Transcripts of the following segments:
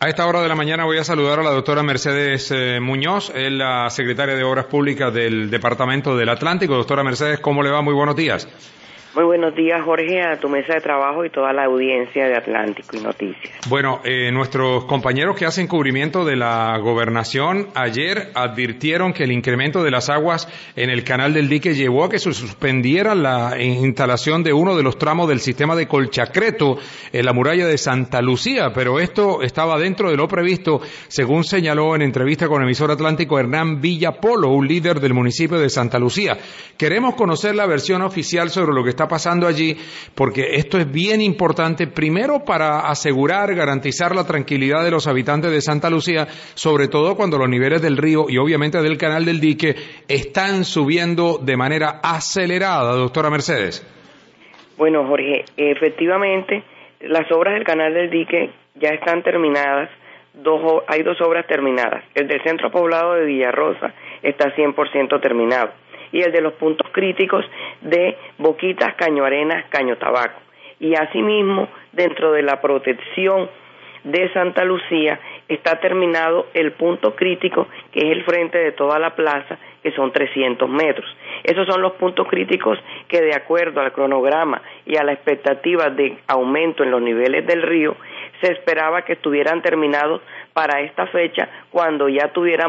A esta hora de la mañana voy a saludar a la doctora Mercedes Muñoz, es la secretaria de Obras Públicas del Departamento del Atlántico. Doctora Mercedes, ¿cómo le va? Muy buenos días. Muy buenos días, Jorge, a tu mesa de trabajo y toda la audiencia de Atlántico y Noticias. Bueno, nuestros compañeros que hacen cubrimiento de la gobernación ayer advirtieron que el incremento de las aguas en el canal del dique llevó a que se suspendiera la instalación de uno de los tramos del sistema de Colchacreto en la muralla de Santa Lucía, pero esto estaba dentro de lo previsto, según señaló en entrevista con emisor Atlántico Hernán Villapolo, un líder del municipio de Santa Lucía. Queremos conocer la versión oficial sobre lo que está pasando allí, porque esto es bien importante, primero para asegurar, garantizar la tranquilidad de los habitantes de Santa Lucía, sobre todo cuando los niveles del río y obviamente del canal del dique están subiendo de manera acelerada, doctora Mercedes. Bueno, Jorge, efectivamente, las obras del canal del dique ya están terminadas, hay dos obras terminadas. El del centro poblado de Villarrosa está 100% terminado, y el de los puntos críticos de Boquitas, Caño Arenas, Caño Tabaco. Y asimismo, dentro de la protección de Santa Lucía, está terminado el punto crítico, que es el frente de toda la plaza, que son 300 metros. Esos son los puntos críticos que, de acuerdo al cronograma y a la expectativa de aumento en los niveles del río, se esperaba que estuvieran terminados para esta fecha, cuando ya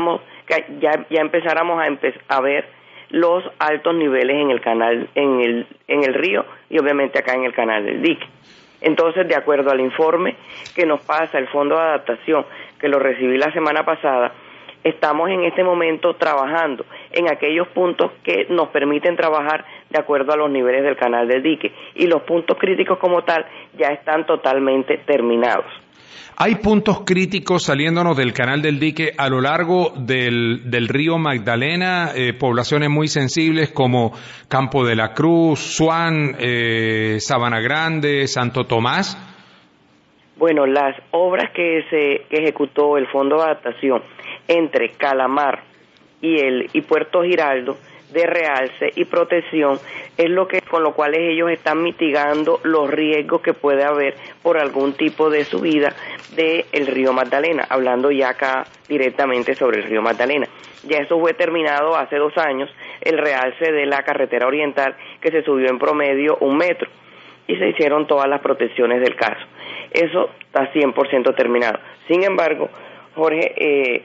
empezáramos a ver los altos niveles en el canal, en el río y obviamente acá en el canal del dique. Entonces, de acuerdo al informe que nos pasa el Fondo de Adaptación, que lo recibí la semana pasada, estamos en este momento trabajando en aquellos puntos que nos permiten trabajar de acuerdo a los niveles del canal del dique, y los puntos críticos como tal ya están totalmente terminados. Hay puntos críticos saliéndonos del canal del dique a lo largo del río Magdalena, poblaciones muy sensibles como Campo de la Cruz, Suán, Sabana Grande, Santo Tomás. Bueno, las obras que ejecutó el Fondo de Adaptación entre Calamar y Puerto Giraldo, de realce y protección, es con lo cual ellos están mitigando los riesgos que puede haber por algún tipo de subida del río Magdalena, hablando ya acá directamente sobre el río Magdalena. Ya eso fue terminado hace 2 años, el realce de la carretera oriental, que se subió en promedio 1 metro, y se hicieron todas las protecciones del caso. Eso está 100% terminado. Sin embargo, Jorge,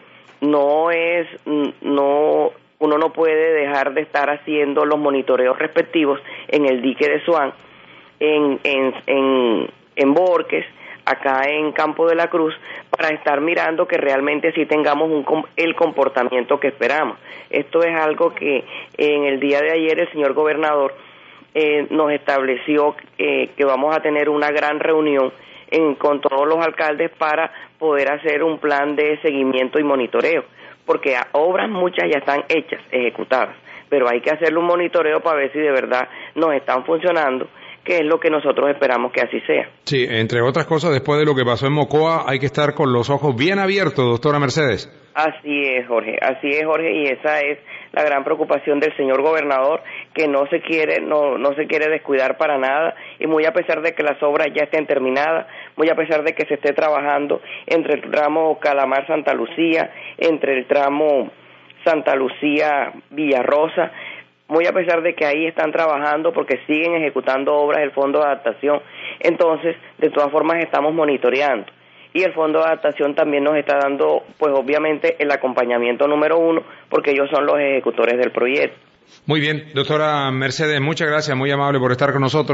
uno no puede dejar de estar haciendo los monitoreos respectivos en el dique de Suán, en Borques, acá en Campo de la Cruz, para estar mirando que realmente sí tengamos el comportamiento que esperamos. Esto es algo que en el día de ayer el señor gobernador nos estableció que vamos a tener una gran reunión con todos los alcaldes para poder hacer un plan de seguimiento y monitoreo, porque obras muchas ya están hechas, ejecutadas, pero hay que hacerle un monitoreo para ver si de verdad nos están funcionando, que es lo que nosotros esperamos que así sea. Sí, entre otras cosas, después de lo que pasó en Mocoa, hay que estar con los ojos bien abiertos, doctora Mercedes. Así es, Jorge, y esa es la gran preocupación del señor gobernador, que no se quiere descuidar para nada, y muy a pesar de que las obras ya estén terminadas, muy a pesar de que se esté trabajando entre el tramo Calamar-Santa Lucía, entre el tramo Santa Lucía-Villarrosa, muy a pesar de que ahí están trabajando porque siguen ejecutando obras del Fondo de Adaptación. Entonces, de todas formas, estamos monitoreando. Y el Fondo de Adaptación también nos está dando, pues obviamente, el acompañamiento número 1, porque ellos son los ejecutores del proyecto. Muy bien, doctora Mercedes, muchas gracias, muy amable por estar con nosotros.